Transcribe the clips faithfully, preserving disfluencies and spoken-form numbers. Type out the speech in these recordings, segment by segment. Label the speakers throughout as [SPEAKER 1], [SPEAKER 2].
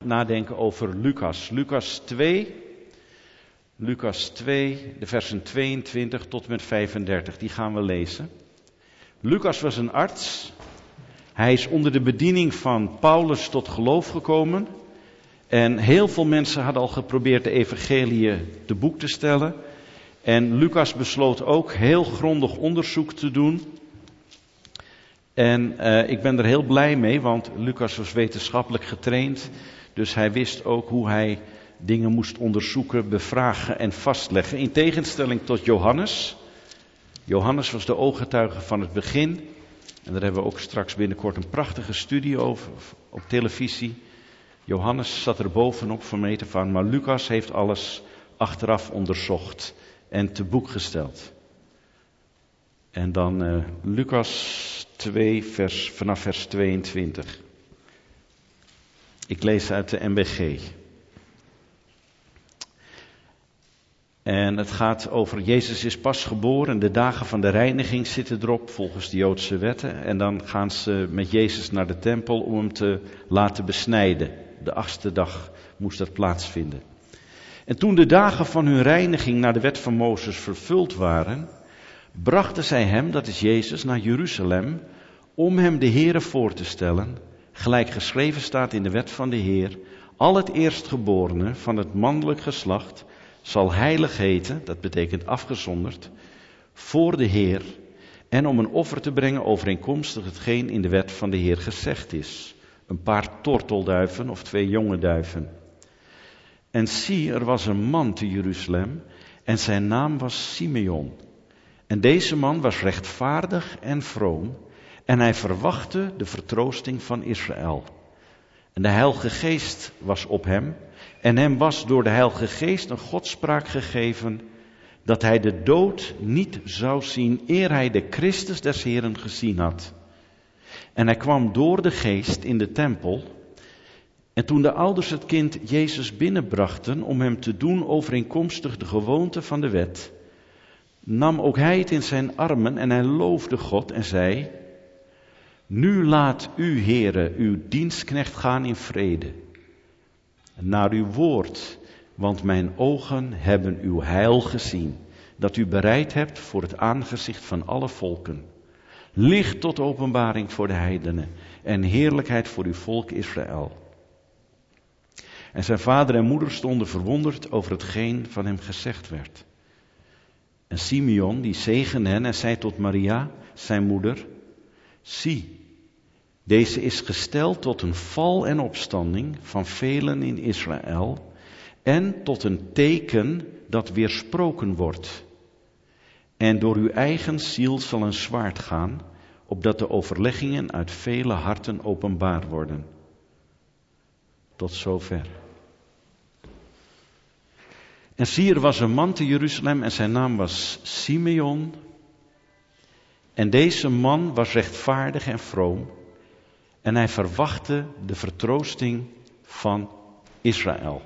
[SPEAKER 1] nadenken over Lucas. Lucas twee, Lucas twee, de versen tweeëntwintig tot en met vijfendertig, die gaan we lezen. Lucas was een arts. Hij is onder de bediening van Paulus tot geloof gekomen. En heel veel mensen hadden al geprobeerd de evangelie te boek te stellen. En Lucas besloot ook heel grondig onderzoek te doen. En uh, ik ben er heel blij mee, want Lucas was wetenschappelijk getraind. Dus hij wist ook hoe hij dingen moest onderzoeken, bevragen en vastleggen. In tegenstelling tot Johannes. Johannes was de ooggetuige van het begin. En daar hebben we ook straks binnenkort een prachtige studie over op televisie. Johannes zat er bovenop van meet af aan, maar Lucas heeft alles achteraf onderzocht en te boek gesteld. En dan uh, Lucas twee, vers, vanaf vers tweeëntwintig. Ik lees uit de M B G. En het gaat over Jezus is pas geboren. De dagen van de reiniging zitten erop volgens de Joodse wetten. En dan gaan ze met Jezus naar de tempel om hem te laten besnijden. De achtste dag moest dat plaatsvinden. En toen de dagen van hun reiniging naar de wet van Mozes vervuld waren, brachten zij hem, dat is Jezus, naar Jeruzalem om hem de Here voor te stellen. Gelijk geschreven staat in de wet van de Heer, al het eerstgeborene van het mannelijk geslacht zal heilig heten, dat betekent afgezonderd, voor de Heer en om een offer te brengen overeenkomstig hetgeen in de wet van de Heer gezegd is. Een paar tortelduiven of twee jonge duiven. En zie, er was een man te Jeruzalem en zijn naam was Simeon. En deze man was rechtvaardig en vroom en hij verwachtte de vertroosting van Israël. En de Heilige Geest was op hem en hem was door de Heilige Geest een godspraak gegeven dat hij de dood niet zou zien eer hij de Christus des Heren gezien had. En hij kwam door de Geest in de tempel. En toen de ouders het kind Jezus binnenbrachten om hem te doen overeenkomstig de gewoonte van de wet, nam ook hij het in zijn armen en hij loofde God en zei, nu laat u, Heere, uw dienstknecht gaan in vrede, naar uw woord, want mijn ogen hebben uw heil gezien, dat u bereid hebt voor het aangezicht van alle volken. Licht tot openbaring voor de heidenen en heerlijkheid voor uw volk Israël. En zijn vader en moeder stonden verwonderd over hetgeen van hem gezegd werd. En Simeon die zegende hen en zei tot Maria, zijn moeder, zie, deze is gesteld tot een val en opstanding van velen in Israël en tot een teken dat weersproken wordt. En door uw eigen ziel zal een zwaard gaan, opdat de overleggingen uit vele harten openbaar worden. Tot zover. En zie, er was een man te Jeruzalem en zijn naam was Simeon. En deze man was rechtvaardig en vroom. En hij verwachtte de vertroosting van Israël.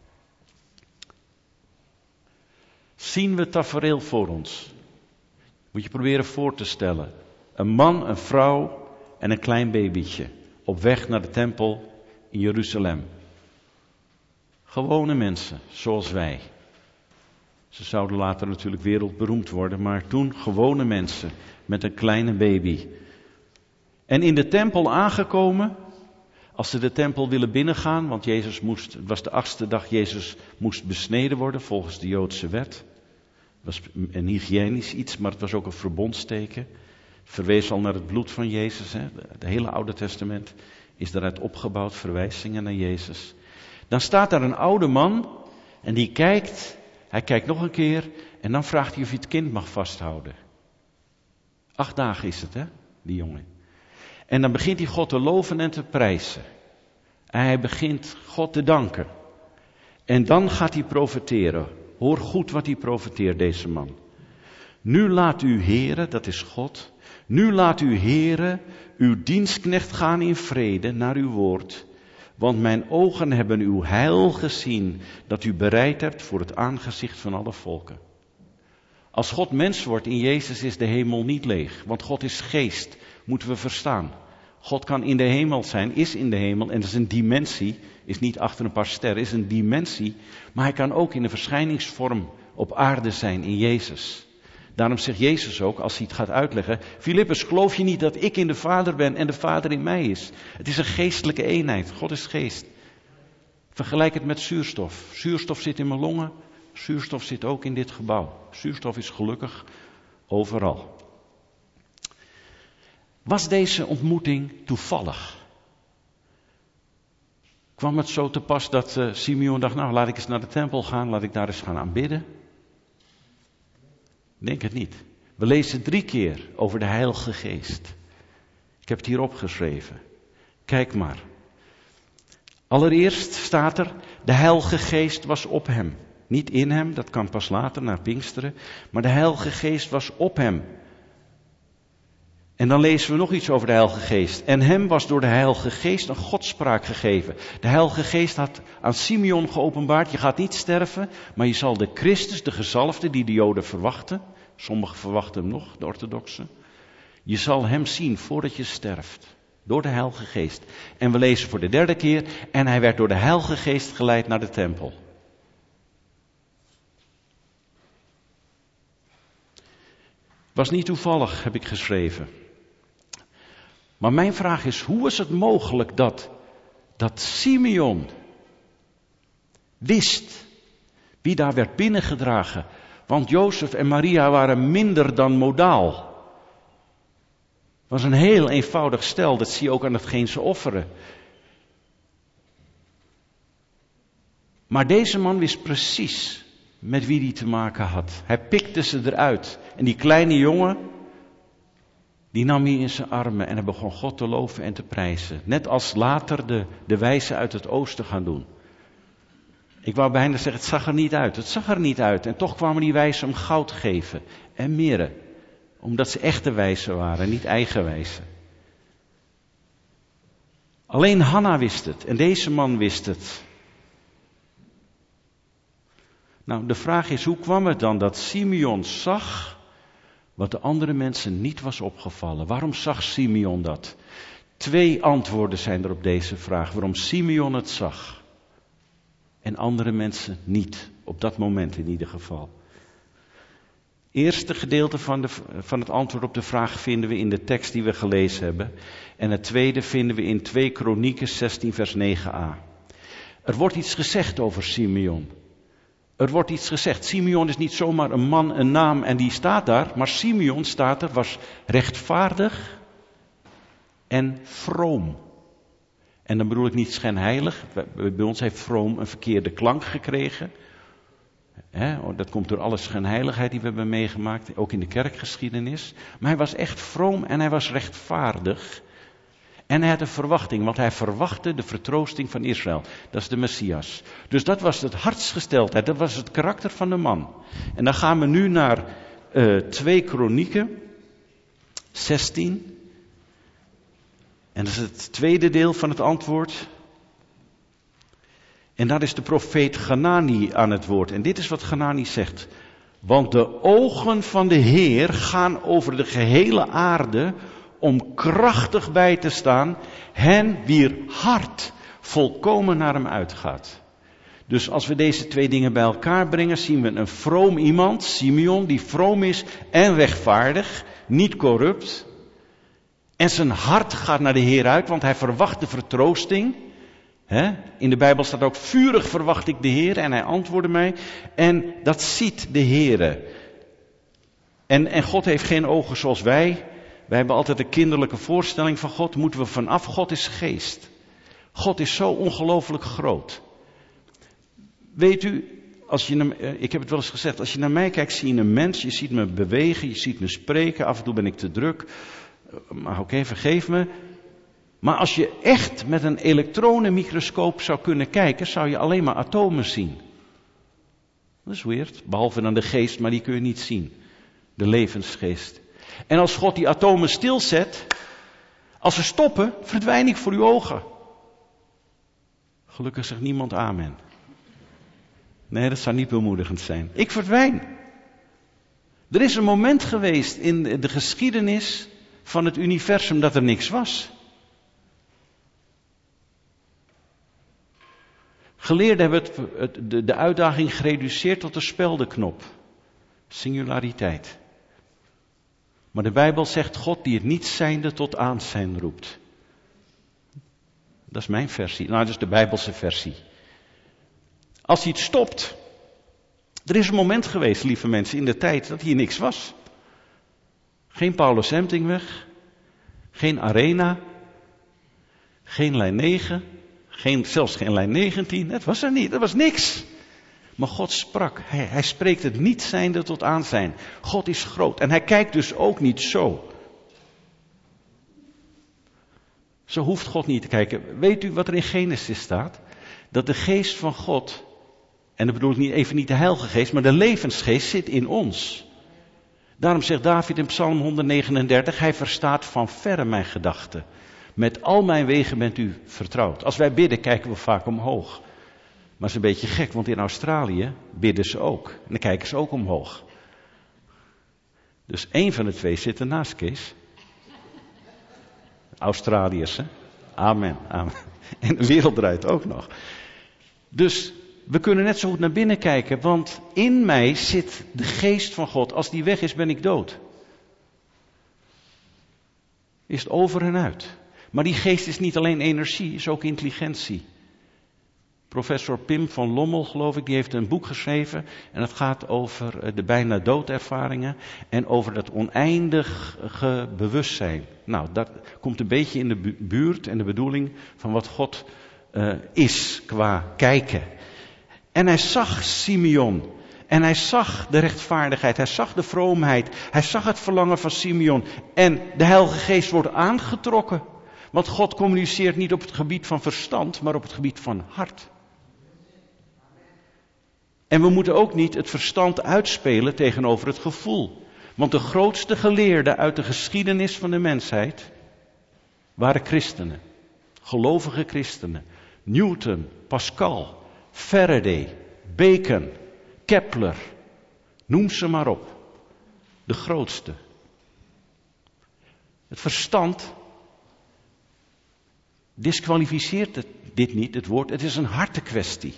[SPEAKER 1] Zien we het tafereel voor ons? Moet je proberen voor te stellen. Een man, een vrouw en een klein babytje. Op weg naar de tempel in Jeruzalem. Gewone mensen, zoals wij. Ze zouden later natuurlijk wereldberoemd worden, maar toen gewone mensen met een kleine baby. En in de tempel aangekomen, als ze de tempel willen binnengaan, want Jezus moest, het was de achtste dag, Jezus moest besneden worden volgens de Joodse wet. Het was een hygiënisch iets, maar het was ook een verbondsteken. Verwees al naar het bloed van Jezus. Hè? Het hele Oude Testament is daaruit opgebouwd, verwijzingen naar Jezus. Dan staat daar een oude man en die kijkt, hij kijkt nog een keer en dan vraagt hij of hij het kind mag vasthouden. Acht dagen is het, hè, die jongen. En dan begint hij God te loven en te prijzen. En hij begint God te danken. En dan gaat hij profeteren. Hoor goed wat hij profeteert, deze man. Nu laat uw Heere, dat is God, nu laat uw Heere uw dienstknecht gaan in vrede naar uw woord. Want mijn ogen hebben uw heil gezien, dat u bereid hebt voor het aangezicht van alle volken. Als God mens wordt in Jezus is de hemel niet leeg, want God is geest, moeten we verstaan. God kan in de hemel zijn, is in de hemel en dat is een dimensie, is niet achter een paar sterren, is een dimensie. Maar hij kan ook in een verschijningsvorm op aarde zijn in Jezus. Daarom zegt Jezus ook, als hij het gaat uitleggen, Filippus, geloof je niet dat ik in de Vader ben en de Vader in mij is? Het is een geestelijke eenheid, God is geest. Vergelijk het met zuurstof. Zuurstof zit in mijn longen, zuurstof zit ook in dit gebouw. Zuurstof is gelukkig overal. Was deze ontmoeting toevallig? Kwam het zo te pas dat uh, Simeon dacht, nou laat ik eens naar de tempel gaan, laat ik daar eens gaan aanbidden? Denk het niet. We lezen drie keer over de Heilige Geest. Ik heb het hier opgeschreven. Kijk maar. Allereerst staat er, de Heilige Geest was op hem. Niet in hem, dat kan pas later, naar Pinksteren. Maar de Heilige Geest was op hem. En dan lezen we nog iets over de Heilige Geest. En hem was door de Heilige Geest een godspraak gegeven. De Heilige Geest had aan Simeon geopenbaard, je gaat niet sterven, maar je zal de Christus, de gezalfde die de Joden verwachten. Sommigen verwachten hem nog, de orthodoxen. Je zal hem zien voordat je sterft. Door de Heilige Geest. En we lezen voor de derde keer, en hij werd door de Heilige Geest geleid naar de tempel. Was niet toevallig, heb ik geschreven. Maar mijn vraag is, hoe is het mogelijk dat, dat Simeon wist wie daar werd binnengedragen? Want Jozef en Maria waren minder dan modaal. Het was een heel eenvoudig stel, dat zie je ook aan hetgeen ze offeren. Maar deze man wist precies met wie hij te maken had. Hij pikte ze eruit. En die kleine jongen, die nam hij in zijn armen en hij begon God te loven en te prijzen. Net als later de, de wijzen uit het oosten gaan doen. Ik wou bijna zeggen, het zag er niet uit. Het zag er niet uit. En toch kwamen die wijzen hem goud geven en mirre. Omdat ze echte wijzen waren, niet eigenwijzen. Alleen Hanna wist het en deze man wist het. Nou, de vraag is, hoe kwam het dan dat Simeon zag wat de andere mensen niet was opgevallen? Waarom zag Simeon dat? Twee antwoorden zijn er op deze vraag, waarom Simeon het zag. En andere mensen niet, op dat moment in ieder geval. Eerste gedeelte van, de, van het antwoord op de vraag vinden we in de tekst die we gelezen hebben. En het tweede vinden we in twee Kronieken zestien vers negen a. Er wordt iets gezegd over Simeon. Er wordt iets gezegd. Simeon is niet zomaar een man, een naam en die staat daar. Maar Simeon staat er, was rechtvaardig en vroom. En dan bedoel ik niet schijnheilig. Bij ons heeft vroom een verkeerde klank gekregen. He, dat komt door alle schijnheiligheid die we hebben meegemaakt. Ook in de kerkgeschiedenis. Maar hij was echt vroom en hij was rechtvaardig. En hij had een verwachting, want hij verwachtte de vertroosting van Israël. Dat is de Messias. Dus dat was het hartsgesteldheid, dat was het karakter van de man. En dan gaan we nu naar uh, twee Kronieken, zestien. En dat is het tweede deel van het antwoord. En daar is de profeet Hanani aan het woord. En dit is wat Hanani zegt. Want de ogen van de Heer gaan over de gehele aarde om krachtig bij te staan, hen wier hart volkomen naar hem uitgaat. Dus als we deze twee dingen bij elkaar brengen, zien we een vroom iemand, Simeon, die vroom is en rechtvaardig, niet corrupt. En zijn hart gaat naar de Heer uit, want hij verwacht de vertroosting. He? In de Bijbel staat ook, vurig verwacht ik de Heer, en hij antwoordde mij. En dat ziet de Heer. En, en God heeft geen ogen zoals wij. Wij hebben altijd een kinderlijke voorstelling van God. Moeten we vanaf, God is geest. God is zo ongelooflijk groot. Weet u, als je naar, ik heb het wel eens gezegd, als je naar mij kijkt, zie je een mens, je ziet me bewegen, je ziet me spreken, af en toe ben ik te druk. Maar oké, okay, vergeef me. Maar als je echt met een elektronenmicroscoop zou kunnen kijken, zou je alleen maar atomen zien. Dat is weird, behalve dan de geest, maar die kun je niet zien. De levensgeest. En als God die atomen stilzet, als ze stoppen, verdwijn ik voor uw ogen. Gelukkig zegt niemand amen. Nee, dat zou niet bemoedigend zijn. Ik verdwijn. Er is een moment geweest in de geschiedenis van het universum dat er niks was. Geleerden hebben het, het, de, de uitdaging gereduceerd tot de speldenknop. Singulariteit. Maar de Bijbel zegt God die het niet zijnde tot aanzijn roept. Dat is mijn versie. Nou, dat is de Bijbelse versie. Als hij het stopt. Er is een moment geweest, lieve mensen, in de tijd dat hier niks was. Geen Paulus Hemtingweg. Geen Arena. Geen lijn negen. Geen, zelfs geen lijn negentien. Het was er niet. Er was niks. Maar God sprak. Hij, hij spreekt het niet zijnde tot aanzijn. God is groot. En hij kijkt dus ook niet zo. Zo hoeft God niet te kijken. Weet u wat er in Genesis staat? Dat de geest van God, en dat bedoel ik niet, even niet de heilige geest, maar de levensgeest zit in ons. Daarom zegt David in Psalm honderdnegenendertig, hij verstaat van verre mijn gedachten. Met al mijn wegen bent u vertrouwd. Als wij bidden kijken we vaak omhoog. Maar het is een beetje gek, want in Australië bidden ze ook. En dan kijken ze ook omhoog. Dus één van de twee zit ernaast, Kees. Australiërs, hè? Amen, amen. En de wereld draait ook nog. Dus we kunnen net zo goed naar binnen kijken, want in mij zit de geest van God. Als die weg is, ben ik dood. Is het over en uit. Maar die geest is niet alleen energie, is ook intelligentie. Professor Pim van Lommel, geloof ik, die heeft een boek geschreven. En het gaat over de bijna doodervaringen en over dat oneindige bewustzijn. Nou, dat komt een beetje in de buurt en de bedoeling van wat God uh, is qua kijken. En hij zag Simeon. En hij zag de rechtvaardigheid, hij zag de vroomheid, hij zag het verlangen van Simeon. En de Heilige Geest wordt aangetrokken. Want God communiceert niet op het gebied van verstand, maar op het gebied van hart. En we moeten ook niet het verstand uitspelen tegenover het gevoel. Want de grootste geleerden uit de geschiedenis van de mensheid waren christenen. Gelovige christenen. Newton, Pascal, Faraday, Bacon, Kepler. Noem ze maar op. De grootste. Het verstand disqualificeert het, dit niet, het woord. Het is een hartekwestie.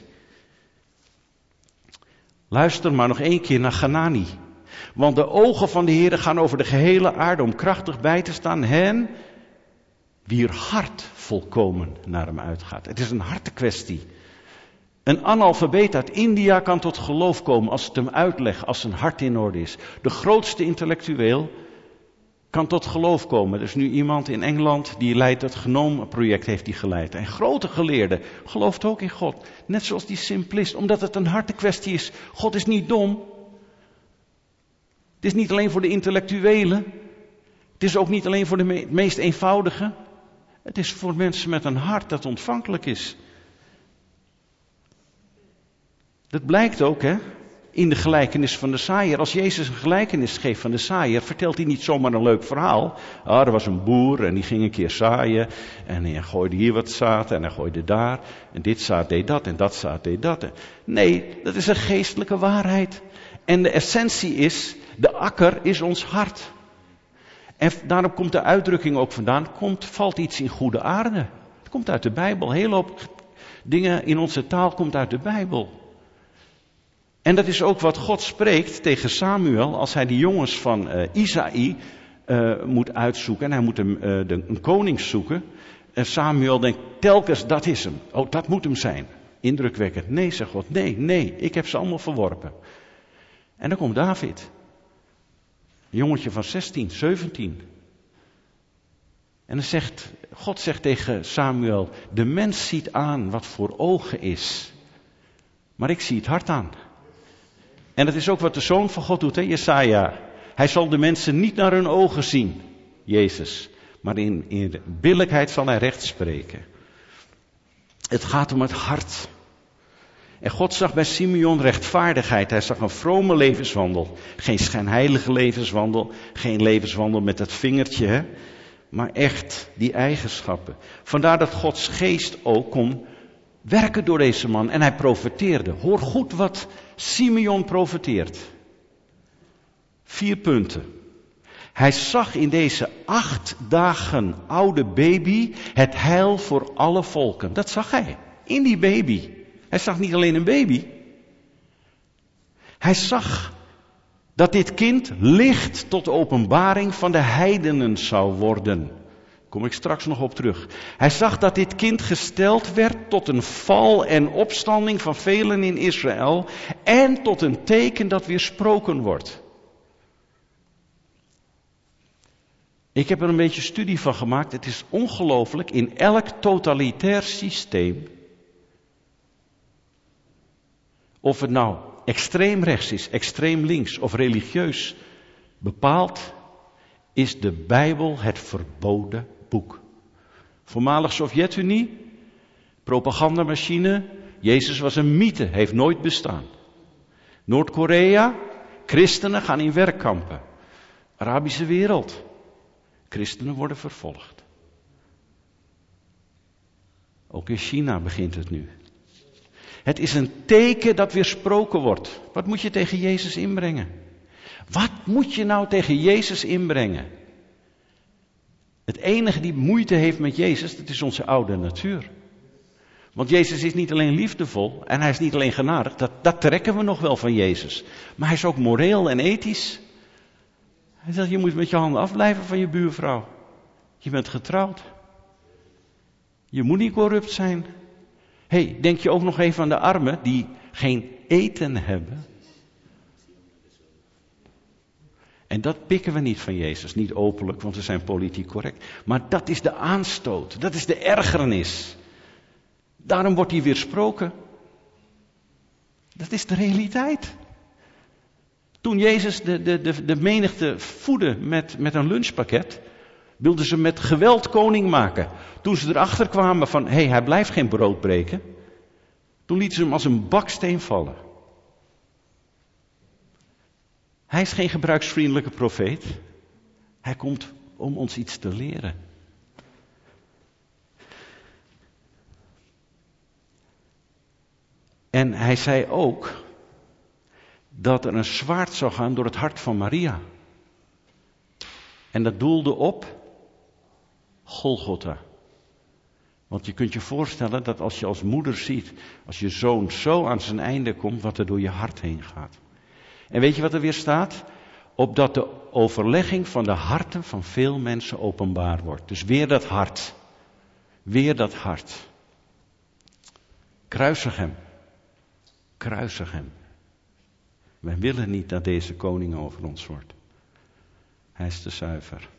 [SPEAKER 1] Luister maar nog één keer naar Ganani. Want de ogen van de Heere gaan over de gehele aarde om krachtig bij te staan hen wier hart volkomen naar hem uitgaat. Het is een hartekwestie. Een analfabeet uit India kan tot geloof komen als het hem uitlegt, als zijn hart in orde is. De grootste intellectueel kan tot geloof komen. Er is nu iemand in Engeland die leidt het Genoom-project, heeft hij geleid. En grote geleerde gelooft ook in God. Net zoals die simplist, omdat het een hartekwestie is. God is niet dom. Het is niet alleen voor de intellectuelen. Het is ook niet alleen voor de me- meest eenvoudigen. Het is voor mensen met een hart dat ontvankelijk is. Dat blijkt ook, hè, in de gelijkenis van de zaaier. Als Jezus een gelijkenis geeft van de zaaier, vertelt hij niet zomaar een leuk verhaal. Ah, er was een boer en die ging een keer zaaien. En hij gooide hier wat zaad en hij gooide daar. En dit zaad deed dat en dat zaad deed dat. Nee, dat is een geestelijke waarheid. En de essentie is, de akker is ons hart. En daarom komt de uitdrukking ook vandaan, komt, valt iets in goede aarde. Het komt uit de Bijbel. Heel hoop dingen in onze taal komt uit de Bijbel. En dat is ook wat God spreekt tegen Samuel als hij de jongens van uh, Isaï uh, moet uitzoeken. En hij moet hem, uh, de, een koning zoeken. En Samuel denkt telkens, dat is hem. Oh, dat moet hem zijn. Indrukwekkend. Nee, zegt God, nee, nee, ik heb ze allemaal verworpen. En dan komt David. Een jongetje van zestien, zeventien. En dan zegt, God zegt tegen Samuel, de mens ziet aan wat voor ogen is. Maar ik zie het hart aan. En dat is ook wat de Zoon van God doet, hè, Jesaja. Hij zal de mensen niet naar hun ogen zien, Jezus. Maar in, in de billijkheid zal hij recht spreken. Het gaat om het hart. En God zag bij Simeon rechtvaardigheid. Hij zag een vrome levenswandel. Geen schijnheilige levenswandel. Geen levenswandel met het vingertje, hè. Maar echt die eigenschappen. Vandaar dat Gods geest ook kon werken door deze man. En hij profeteerde. Hoor goed wat Simeon profeteert. Vier punten. Hij zag in deze acht dagen oude baby het heil voor alle volken. Dat zag hij. In die baby. Hij zag niet alleen een baby. Hij zag dat dit kind licht tot openbaring van de heidenen zou worden. Daar kom ik straks nog op terug. Hij zag dat dit kind gesteld werd tot een val en opstanding van velen in Israël en tot een teken dat weersproken wordt. Ik heb er een beetje studie van gemaakt. Het is ongelooflijk, in elk totalitair systeem, of het nou extreem rechts is, extreem links of religieus bepaald, is de Bijbel het verboden boek. Voormalig Sovjet-Unie, propagandamachine, Jezus was een mythe, heeft nooit bestaan. Noord-Korea, christenen gaan in werkkampen. Arabische wereld, christenen worden vervolgd. Ook in China begint het nu. Het is een teken dat weersproken wordt. Wat moet je tegen Jezus inbrengen? Wat moet je nou tegen Jezus inbrengen? Het enige die moeite heeft met Jezus, dat is onze oude natuur. Want Jezus is niet alleen liefdevol en hij is niet alleen genadig, dat, dat trekken we nog wel van Jezus. Maar hij is ook moreel en ethisch. Hij zegt, je moet met je handen afblijven van je buurvrouw. Je bent getrouwd. Je moet niet corrupt zijn. Hé, hey, denk je ook nog even aan de armen die geen eten hebben? En dat pikken we niet van Jezus, niet openlijk, want we zijn politiek correct. Maar dat is de aanstoot, dat is de ergernis. Daarom wordt hij weersproken. Dat is de realiteit. Toen Jezus de, de, de, de menigte voedde met, met een lunchpakket, wilden ze met geweld koning maken. Toen ze erachter kwamen van, hé, hey, hij blijft geen brood breken. Toen lieten ze hem als een baksteen vallen. Hij is geen gebruiksvriendelijke profeet. Hij komt om ons iets te leren. En hij zei ook dat er een zwaard zou gaan door het hart van Maria. En dat doelde op Golgotha. Want je kunt je voorstellen dat als je als moeder ziet, als je zoon zo aan zijn einde komt, wat er door je hart heen gaat. En weet je wat er weer staat? Opdat de overlegging van de harten van veel mensen openbaar wordt. Dus weer dat hart. Weer dat hart. Kruisig hem. Kruisig hem. Wij willen niet dat deze koning over ons wordt. Hij is te zuiver.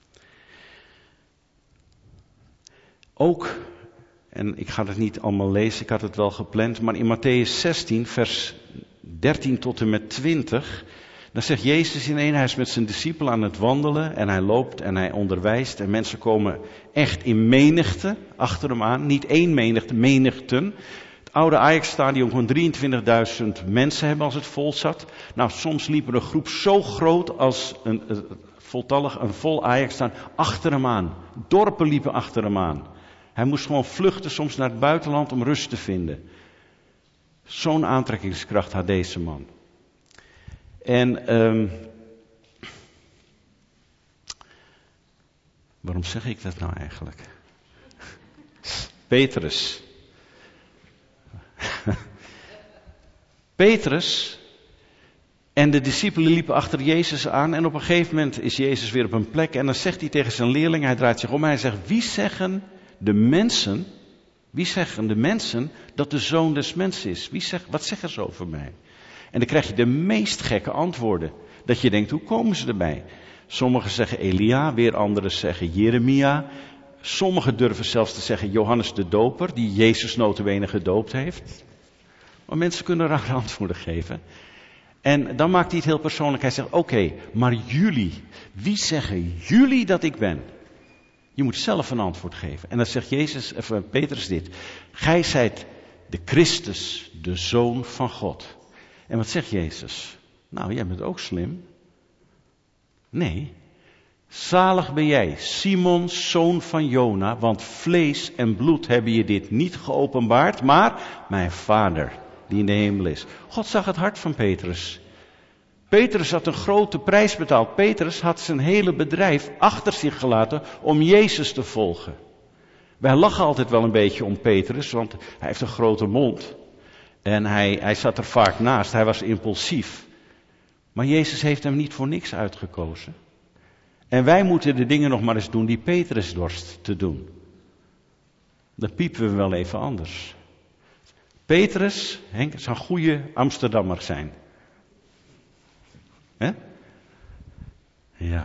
[SPEAKER 1] Ook, en ik ga het niet allemaal lezen, ik had het wel gepland, maar in Matthäus zestien, vers dertien tot en met twintig, dan zegt Jezus in één, hij is met zijn discipelen aan het wandelen en hij loopt en hij onderwijst en mensen komen echt in menigte achter hem aan, niet één menigte, menigten. Het oude Ajax-stadion kon drieëntwintigduizend mensen hebben als het vol zat. Nou, soms liep er een groep zo groot als een, een voltallig, een vol Ajax-stadion achter hem aan. Dorpen liepen achter hem aan. Hij moest gewoon vluchten soms naar het buitenland om rust te vinden. Zo'n aantrekkingskracht had deze man. En um, waarom zeg ik dat nou eigenlijk? Petrus. Petrus en de discipelen liepen achter Jezus aan en op een gegeven moment is Jezus weer op een plek en dan zegt hij tegen zijn leerling, hij draait zich om en hij zegt, wie zeggen de mensen, wie zeggen de mensen dat de zoon des mensen is? Wie zegt, wat zeggen ze over mij? En dan krijg je de meest gekke antwoorden. Dat je denkt, hoe komen ze erbij? Sommigen zeggen Elia, weer anderen zeggen Jeremia. Sommigen durven zelfs te zeggen Johannes de Doper, die Jezus nota bene gedoopt heeft. Maar mensen kunnen rare antwoorden geven. En dan maakt hij het heel persoonlijk. Hij zegt, oké, okay, maar jullie, wie zeggen jullie dat ik ben? Je moet zelf een antwoord geven. En dan zegt Jezus, of Petrus dit. Gij zijt de Christus, de Zoon van God. En wat zegt Jezus? Nou, jij bent ook slim. Nee. Zalig ben jij, Simon, zoon van Jona, want vlees en bloed hebben je dit niet geopenbaard, maar mijn Vader, die in de hemel is. God zag het hart van Petrus. Petrus had een grote prijs betaald. Petrus had zijn hele bedrijf achter zich gelaten om Jezus te volgen. Wij lachen altijd wel een beetje om Petrus, want hij heeft een grote mond. En hij, hij zat er vaak naast, hij was impulsief. Maar Jezus heeft hem niet voor niks uitgekozen. En wij moeten de dingen nog maar eens doen die Petrus dorst te doen. Dan piepen we wel even anders. Petrus, Henk, zou een goede Amsterdammer zijn. Hè? Ja.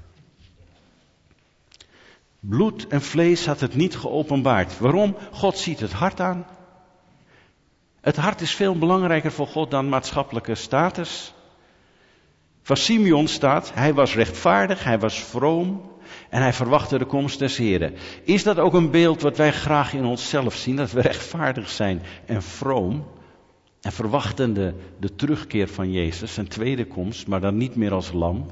[SPEAKER 1] Bloed en vlees had het niet geopenbaard. Waarom? God ziet het hart aan. Het hart is veel belangrijker voor God dan maatschappelijke status. Van Simeon staat, hij was rechtvaardig, hij was vroom en hij verwachtte de komst des Heren. Is dat ook een beeld wat wij graag in onszelf zien, dat we rechtvaardig zijn en vroom en verwachtende de terugkeer van Jezus, zijn tweede komst, maar dan niet meer als lam?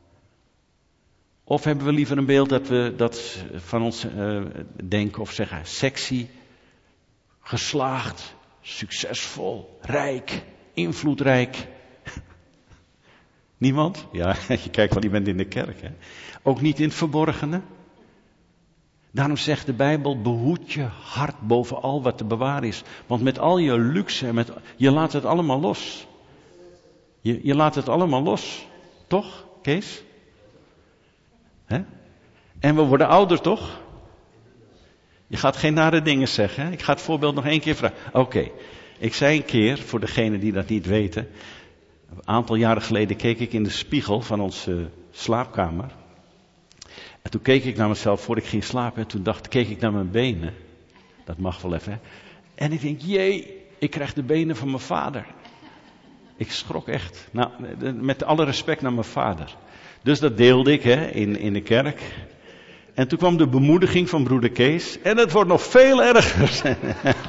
[SPEAKER 1] Of hebben we liever een beeld dat we dat van ons uh, denken of zeggen, sexy, geslaagd, succesvol, rijk, invloedrijk? Niemand? Ja, je kijkt wel, je bent in de kerk. Hè? Ook niet in het verborgene. Daarom zegt de Bijbel, behoed je hart boven al wat te bewaren is. Want met al je luxe, met, je laat het allemaal los. Je, je laat het allemaal los. Toch, Kees? Hè? En we worden ouder, toch? Je gaat geen nare dingen zeggen. Hè? Ik ga het voorbeeld nog één keer vragen. Oké, okay. Ik zei een keer, voor degenen die dat niet weten. Een aantal jaren geleden keek ik in de spiegel van onze slaapkamer. En toen keek ik naar mezelf voor ik ging slapen. En toen dacht, keek ik naar mijn benen. Dat mag wel even. Hè? En ik denk, jee, ik krijg de benen van mijn vader. Ik schrok echt. Nou, met alle respect naar mijn vader. Dus dat deelde ik hè, in, in de kerk. En toen kwam de bemoediging van broeder Kees. En het wordt nog veel erger.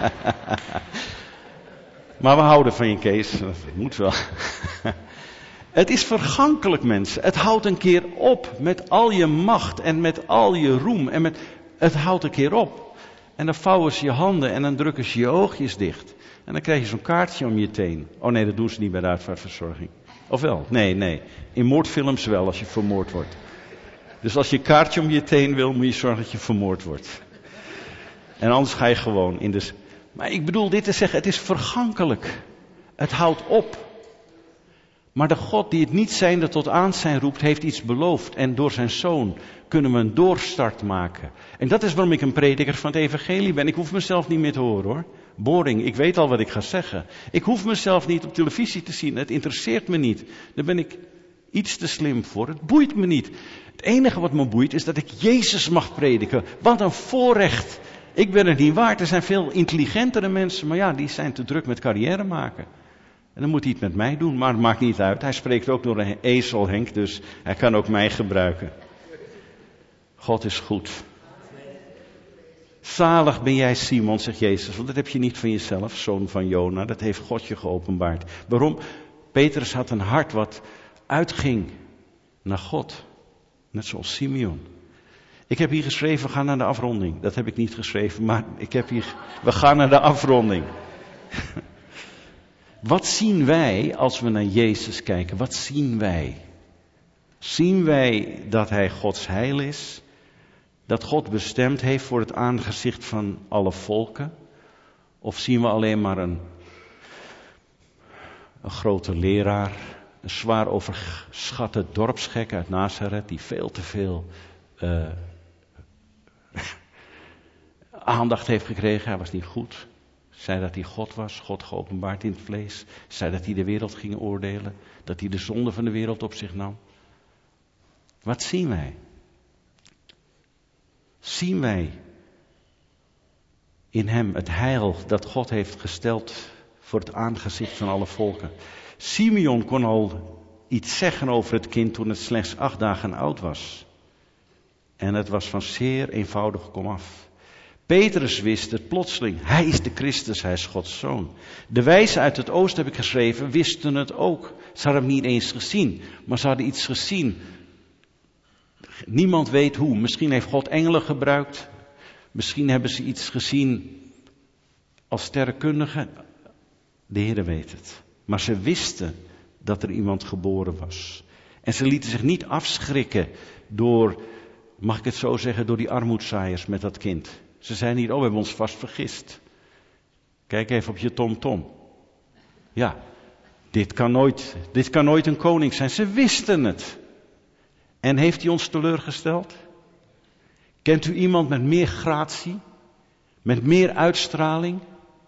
[SPEAKER 1] Maar we houden van je, Kees. Dat moet wel. Het is vergankelijk, mensen. Het houdt een keer op met al je macht en met al je roem. En met, het houdt een keer op. En dan vouwen ze je handen en dan drukken ze je oogjes dicht. En dan krijg je zo'n kaartje om je teen. Oh nee, dat doen ze niet bij de uitvaartverzorging. Of wel? Nee, nee. In moordfilms wel, als je vermoord wordt. Dus als je een kaartje om je teen wil, moet je zorgen dat je vermoord wordt. En anders ga je gewoon in de... Maar ik bedoel dit te zeggen, het is vergankelijk. Het houdt op. Maar de God die het niet zijnde tot aanzijn roept, heeft iets beloofd. En door zijn zoon kunnen we een doorstart maken. En dat is waarom ik een prediker van het evangelie ben. Ik hoef mezelf niet meer te horen hoor. Boring, ik weet al wat ik ga zeggen. Ik hoef mezelf niet op televisie te zien. Het interesseert me niet. Daar ben ik iets te slim voor. Het boeit me niet. Het enige wat me boeit is dat ik Jezus mag prediken. Wat een voorrecht. Ik ben het niet waard. Er zijn veel intelligentere mensen. Maar ja, die zijn te druk met carrière maken. En dan moet hij het met mij doen. Maar het maakt niet uit. Hij spreekt ook door een ezel, Henk. Dus hij kan ook mij gebruiken. God is goed. Zalig ben jij, Simon, zegt Jezus. Want dat heb je niet van jezelf, zoon van Jona. Dat heeft God je geopenbaard. Waarom? Petrus had een hart wat uitging naar God. Net zoals Simeon. Ik heb hier geschreven, we gaan naar de afronding. Dat heb ik niet geschreven, maar ik heb hier... We gaan naar de afronding. Wat zien wij als we naar Jezus kijken? Wat zien wij? Zien wij dat hij Gods heil is? Dat God bestemd heeft voor het aangezicht van alle volken? Of zien we alleen maar een, een grote leraar, een zwaar overschatte dorpsgek uit Nazareth, die veel te veel uh, aandacht heeft gekregen? Hij was niet goed. Zei dat hij God was, God geopenbaard in het vlees. Zei dat hij de wereld ging oordelen. Dat hij de zonde van de wereld op zich nam. Wat zien wij? Zien wij in hem het heil dat God heeft gesteld voor het aangezicht van alle volken? Simeon kon al iets zeggen over het kind toen het slechts acht dagen oud was. En het was van zeer eenvoudig komaf. Petrus wist het plotseling. Hij is de Christus, hij is Gods zoon. De wijzen uit het oosten, heb ik geschreven, wisten het ook. Ze hadden hem niet eens gezien, maar ze hadden iets gezien. Niemand weet hoe. Misschien heeft God engelen gebruikt. Misschien hebben ze iets gezien als sterrenkundigen. De Heer weet het. Maar ze wisten dat er iemand geboren was. En ze lieten zich niet afschrikken door, mag ik het zo zeggen, door die armoedzaaiers met dat kind. Ze zeiden niet, oh we hebben ons vast vergist. Kijk even op je tomtom. Ja, dit kan nooit, dit kan nooit een koning zijn. Ze wisten het. En heeft hij ons teleurgesteld? Kent u iemand met meer gratie? Met meer uitstraling?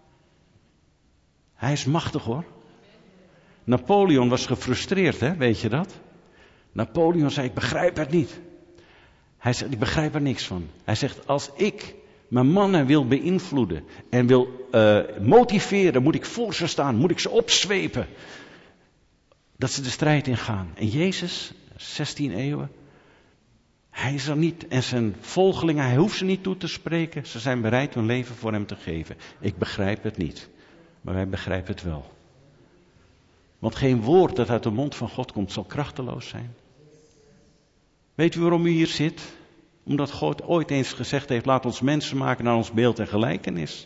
[SPEAKER 1] Hij is machtig hoor. Napoleon was gefrustreerd, hè? Weet je dat? Napoleon zei, ik begrijp het niet. Hij zegt, ik begrijp er niks van. Hij zegt, als ik mijn mannen wil beïnvloeden en wil uh, motiveren, moet ik voor ze staan, moet ik ze opzwepen. Dat ze de strijd ingaan. En Jezus, zestien eeuwen, hij is er niet. En zijn volgelingen, hij hoeft ze niet toe te spreken. Ze zijn bereid hun leven voor hem te geven. Ik begrijp het niet. Maar wij begrijpen het wel. Want geen woord dat uit de mond van God komt zal krachteloos zijn. Weet u waarom u hier zit? Omdat God ooit eens gezegd heeft, laat ons mensen maken naar ons beeld en gelijkenis.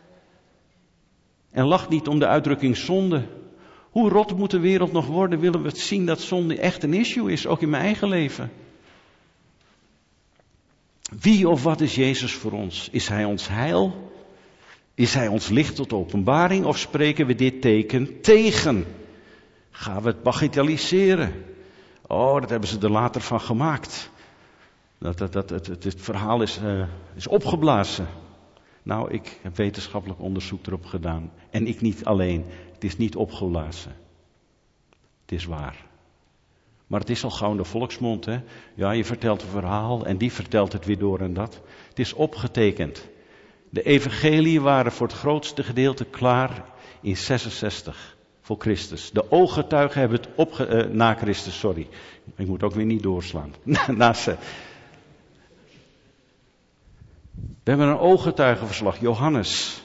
[SPEAKER 1] En lach niet om de uitdrukking zonde. Hoe rot moet de wereld nog worden, willen we het zien dat zonde echt een issue is, ook in mijn eigen leven. Wie of wat is Jezus voor ons? Is Hij ons heil? Is Hij ons licht tot openbaring? Of spreken we dit teken tegen? Gaan we het bagatelliseren? Oh, dat hebben ze er later van gemaakt. Dat, dat, dat, het, het, het verhaal is, uh, is opgeblazen. Nou, ik heb wetenschappelijk onderzoek erop gedaan. En ik niet alleen. Het is niet opgeblazen. Het is waar. Maar het is al gauw in de volksmond, hè. Ja, je vertelt een verhaal en die vertelt het weer door en dat. Het is opgetekend. De evangelieën waren voor het grootste gedeelte klaar in zesenzestig voor Christus. De ooggetuigen hebben het opge... Uh, na Christus, sorry. Ik moet ook weer niet doorslaan. na ze. We hebben een ooggetuigenverslag, Johannes.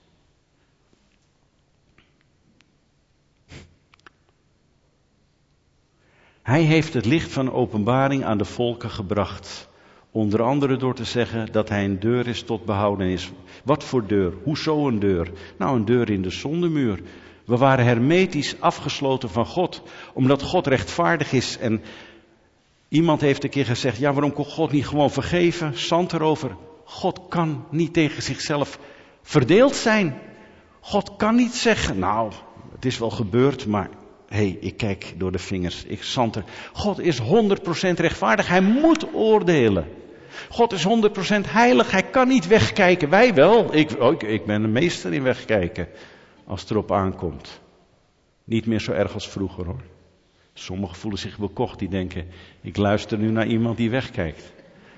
[SPEAKER 1] Hij heeft het licht van openbaring aan de volken gebracht. Onder andere door te zeggen dat hij een deur is tot behoudenis. Wat voor deur? Hoezo een deur? Nou, een deur in de zondemuur. We waren hermetisch afgesloten van God, omdat God rechtvaardig is. En iemand heeft een keer gezegd, ja, waarom kon God niet gewoon vergeven? Zand erover. God kan niet tegen zichzelf verdeeld zijn. God kan niet zeggen, nou, het is wel gebeurd, maar hé, hey, ik kijk door de vingers, ik zand er. God is honderd procent rechtvaardig, hij moet oordelen. God is honderd procent heilig, hij kan niet wegkijken. Wij wel, ik, ik, ik ben een meester in wegkijken, als het erop aankomt. Niet meer zo erg als vroeger hoor. Sommigen voelen zich bekocht, die denken, ik luister nu naar iemand die wegkijkt.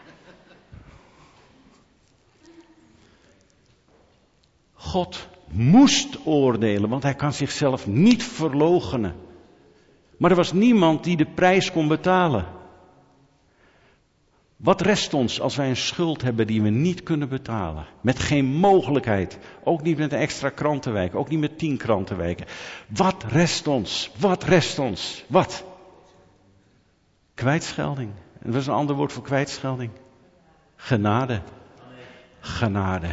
[SPEAKER 1] God moest oordelen, want hij kan zichzelf niet verloochenen. Maar er was niemand die de prijs kon betalen. Wat rest ons als wij een schuld hebben die we niet kunnen betalen? Met geen mogelijkheid. Ook niet met een extra krantenwijk. Ook niet met tien krantenwijken. Wat rest ons? Wat rest ons? Wat? Kwijtschelding. En dat is een ander woord voor kwijtschelding. Genade. Genade.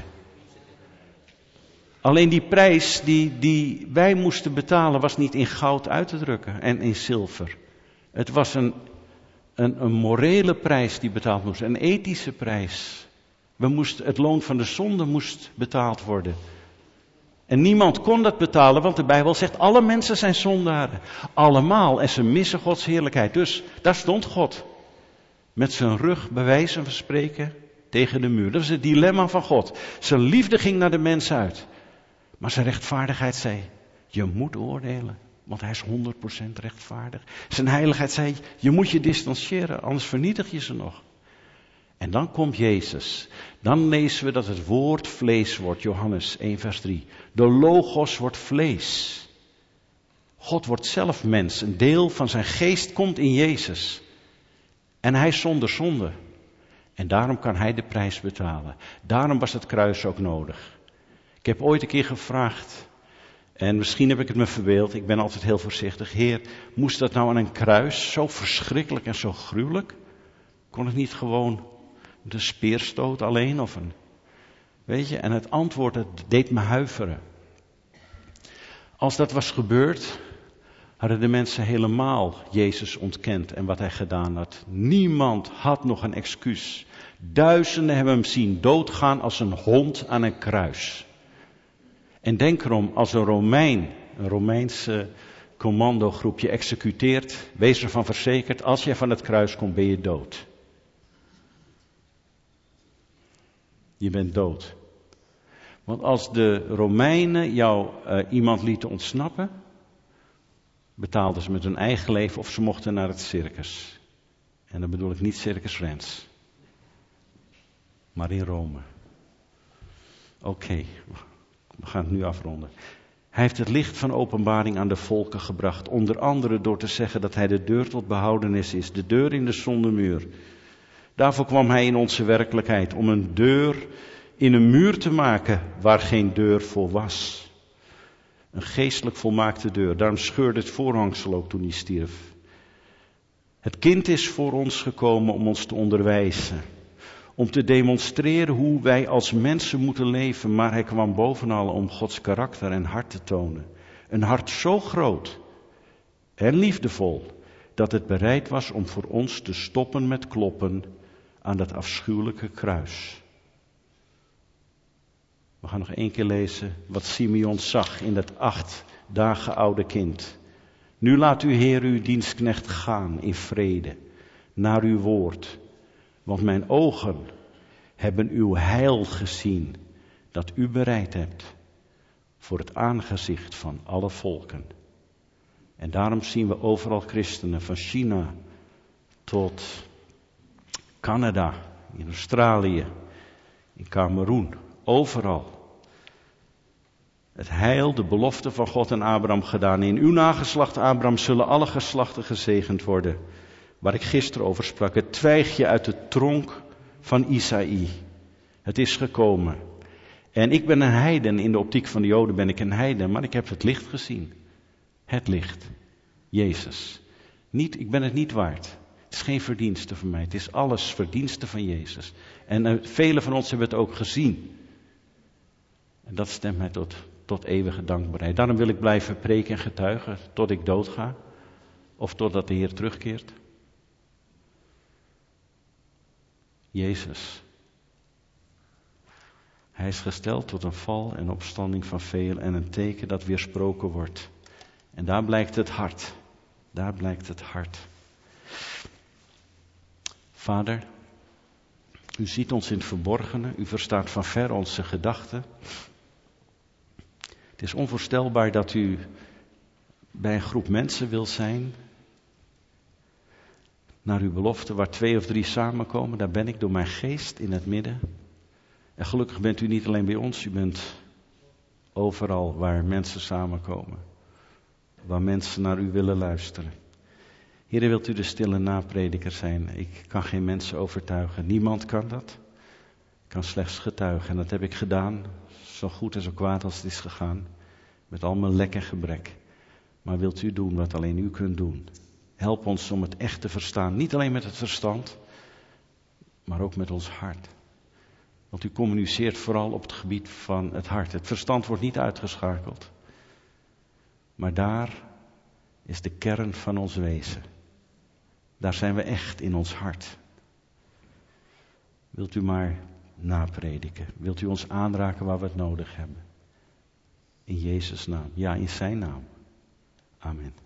[SPEAKER 1] Alleen die prijs die, die wij moesten betalen was niet in goud uit te drukken en in zilver. Het was een, een, een morele prijs die betaald moest, een ethische prijs. We moesten, het loon van de zonde moest betaald worden. En niemand kon dat betalen, want de Bijbel zegt alle mensen zijn zondaren. Allemaal, en ze missen Gods heerlijkheid. Dus daar stond God. Met zijn rug, bij wijze van spreken, tegen de muur. Dat is het dilemma van God. Zijn liefde ging naar de mens uit. Maar zijn rechtvaardigheid zei, je moet oordelen, want hij is honderd procent rechtvaardig. Zijn heiligheid zei, je moet je distancieren, anders vernietig je ze nog. En dan komt Jezus. Dan lezen we dat het woord vlees wordt, Johannes één vers drie. De logos wordt vlees. God wordt zelf mens, een deel van zijn geest komt in Jezus. En hij is zonder zonde. En daarom kan hij de prijs betalen. Daarom was het kruis ook nodig. Ik heb ooit een keer gevraagd, en misschien heb ik het me verbeeld, ik ben altijd heel voorzichtig. Heer, moest dat nou aan een kruis, zo verschrikkelijk en zo gruwelijk? Kon het niet gewoon de speerstoot alleen of een, weet je? En het antwoord, het deed me huiveren. Als dat was gebeurd, hadden de mensen helemaal Jezus ontkend en wat hij gedaan had. Niemand had nog een excuus. Duizenden hebben hem zien doodgaan als een hond aan een kruis. En denk erom, als een Romein een Romeinse commandogroepje executeert, wees ervan verzekerd, als jij van het kruis komt, ben je dood. Je bent dood. Want als de Romeinen jou uh, iemand lieten ontsnappen, betaalden ze met hun eigen leven of ze mochten naar het circus. En dan bedoel ik niet Circus Rens, maar in Rome. Oké, okay, we gaan het nu afronden. Hij heeft het licht van openbaring aan de volken gebracht. Onder andere door te zeggen dat hij de deur tot behoudenis is. De deur in de zondemuur. Daarvoor kwam hij in onze werkelijkheid. Om een deur in een muur te maken waar geen deur voor was. Een geestelijk volmaakte deur. Daarom scheurde het voorhangsel ook toen hij stierf. Het kind is voor ons gekomen om ons te onderwijzen. Om te demonstreren hoe wij als mensen moeten leven. Maar hij kwam bovenal om Gods karakter en hart te tonen. Een hart zo groot en liefdevol dat het bereid was om voor ons te stoppen met kloppen aan dat afschuwelijke kruis. We gaan nog één keer lezen wat Simeon zag in dat acht dagen oude kind. Nu laat uw Heer uw dienstknecht gaan in vrede naar uw woord. Want mijn ogen hebben uw heil gezien dat u bereid hebt voor het aangezicht van alle volken. En daarom zien we overal christenen van China tot Canada, in Australië, in Kameroen, overal. Het heil, de belofte van God aan Abraham gedaan. In uw nageslacht, Abraham, zullen alle geslachten gezegend worden. Waar ik gisteren over sprak. Het twijgje uit de tronk van Isaïe. Het is gekomen. En ik ben een heiden. In de optiek van de Joden ben ik een heiden. Maar ik heb het licht gezien. Het licht. Jezus. Niet, ik ben het niet waard. Het is geen verdienste van mij. Het is alles verdienste van Jezus. En uh, velen van ons hebben het ook gezien. En dat stemt mij tot, tot eeuwige dankbaarheid. Daarom wil ik blijven preken en getuigen tot ik doodga. Of totdat de Heer terugkeert. Jezus. Hij is gesteld tot een val en opstanding van velen en een teken dat weersproken wordt. En daar blijkt het hart. Daar blijkt het hart. Vader, u ziet ons in het verborgene. U verstaat van ver onze gedachten. Het is onvoorstelbaar dat u bij een groep mensen wil zijn. Naar uw belofte, waar twee of drie samenkomen, daar ben ik door mijn geest in het midden. En gelukkig bent u niet alleen bij ons, u bent overal waar mensen samenkomen. Waar mensen naar u willen luisteren. Heere, wilt u de stille naprediker zijn? Ik kan geen mensen overtuigen. Niemand kan dat. Ik kan slechts getuigen. En dat heb ik gedaan, zo goed en zo kwaad als het is gegaan. Met al mijn lek en gebrek. Maar wilt u doen wat alleen u kunt doen? Help ons om het echt te verstaan. Niet alleen met het verstand, maar ook met ons hart. Want u communiceert vooral op het gebied van het hart. Het verstand wordt niet uitgeschakeld. Maar daar is de kern van ons wezen. Daar zijn we echt in ons hart. Wilt u maar naprediken. Wilt u ons aanraken waar we het nodig hebben. In Jezus' naam. Ja, in zijn naam. Amen.